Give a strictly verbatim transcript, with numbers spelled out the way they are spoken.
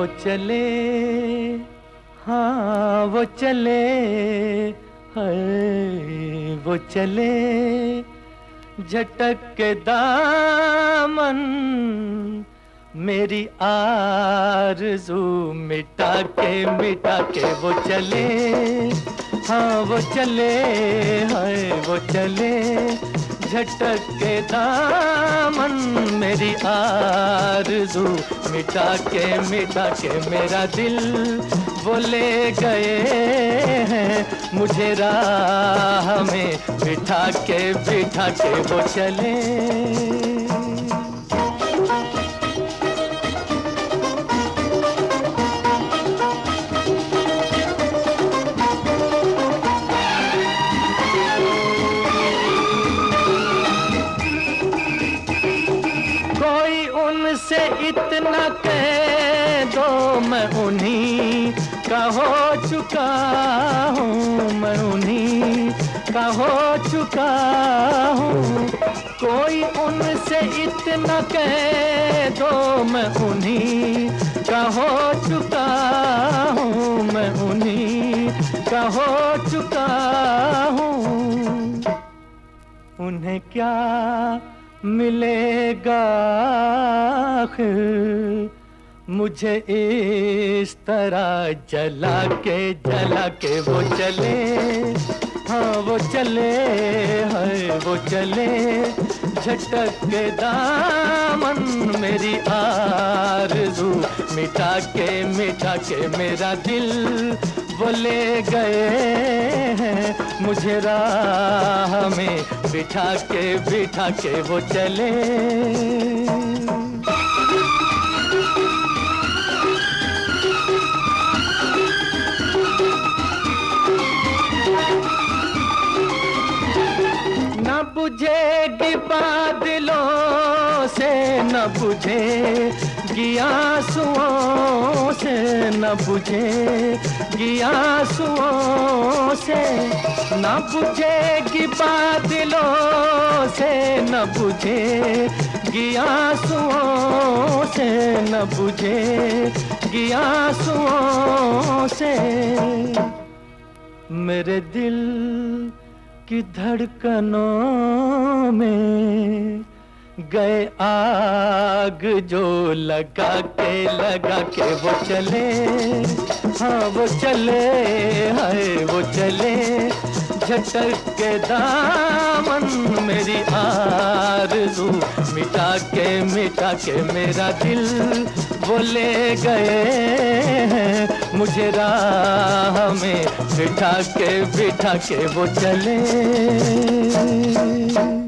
वो चले, हाँ वो चले, हाय वो चले, झटक के दामन मेरी आरज़ू मिटा के मिटा के वो चले, हाँ वो चले, हाय वो चले, झटक के दामन मेरी आरज़ू मिटा के मिटा के मेरा दिल वो ले गए हैं मुझे राह में बिठा के बिठा के वो चले। उनसे इतना कह दो मैं उन्हीं का हो चुका हूँ, मैं उन्हीं का हो चुका हूँ। कोई उनसे इतना कह दो मैं उन्हीं का हो चुका हूँ, मैं उन्हीं का हो चुका हूँ। उन्हें क्या मिलेगा आखिर मुझे इस तरह जला के जला के वो चले, हाँ वो चले, हाय वो चले, झटक के दामन मेरी आरज़ू मिटा के मिटा के मेरा दिल वो ले गए हैं मुझे राह में बिठा के बिठा के वो चले। न बुझेगी बादलों से, न बुझेगी आंसुओं से, न बुझेगी आंसुओं से, न बुझेगी बादलों से, न बुझेगी आंसुओं से, न बुझेगी आंसुओं से। मेरे दिल की धड़कनों में गए आग जो लगा के लगा के वो चले, हाँ वो चले, हाय वो चले, झटक के दामन मेरी आरज़ू मिटा के मिटा के मेरा दिल वो ले गए हैं मुझे राह में बिठा के बिठा के वो चले।